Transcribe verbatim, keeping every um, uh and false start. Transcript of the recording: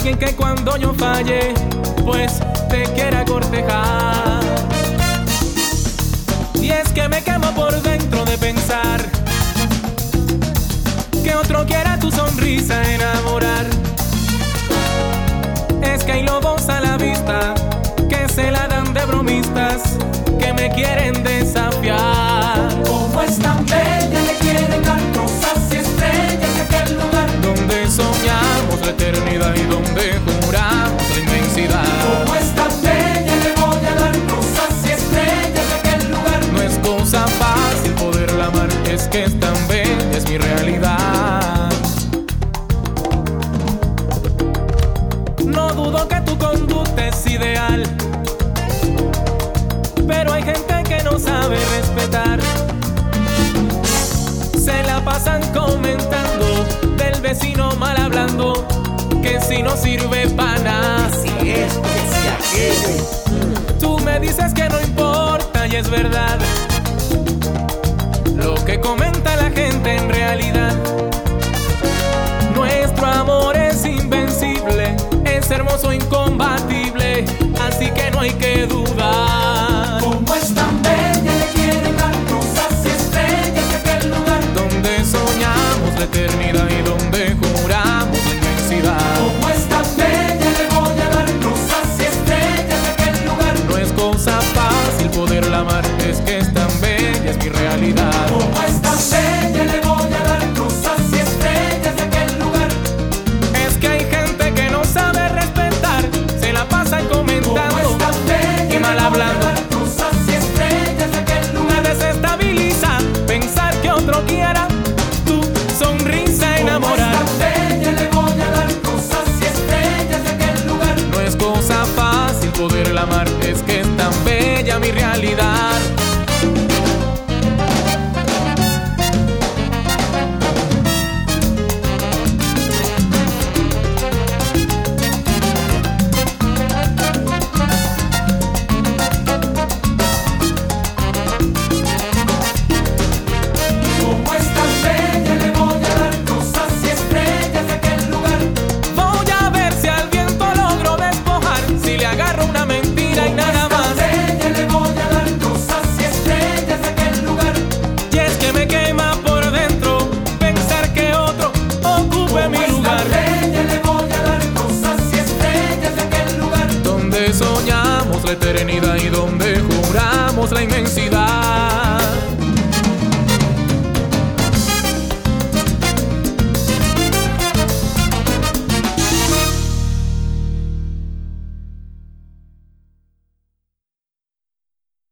alguien que cuando yo falle, pues te quiera cortejar. Y es que me quemo por dentro de pensar que otro quiera tu sonrisa enamorar. Es que hay lobos a la vista que se la dan de bromistas, que me quieren desafiar. Como es tan bella, le quieren dar rosas y estrellas de aquel lugar donde soñamos la eternidad y donde juramos la inmensidad. Como es tan bella, le voy a dar rosas y estrellas de aquel lugar. No es cosa fácil poderla amar, es que es tan bella, es mi realidad. No dudo que tu conducta es ideal, pero hay gente que no sabe respetar. Se la pasan comentando del vecino mal hablando, que si no sirve para nada, si esto, que si aquello. Tú me dices que no importa y es verdad lo que comenta la gente en realidad. Nuestro amor es invencible, es hermoso, incombatible, así que no hay que dudar.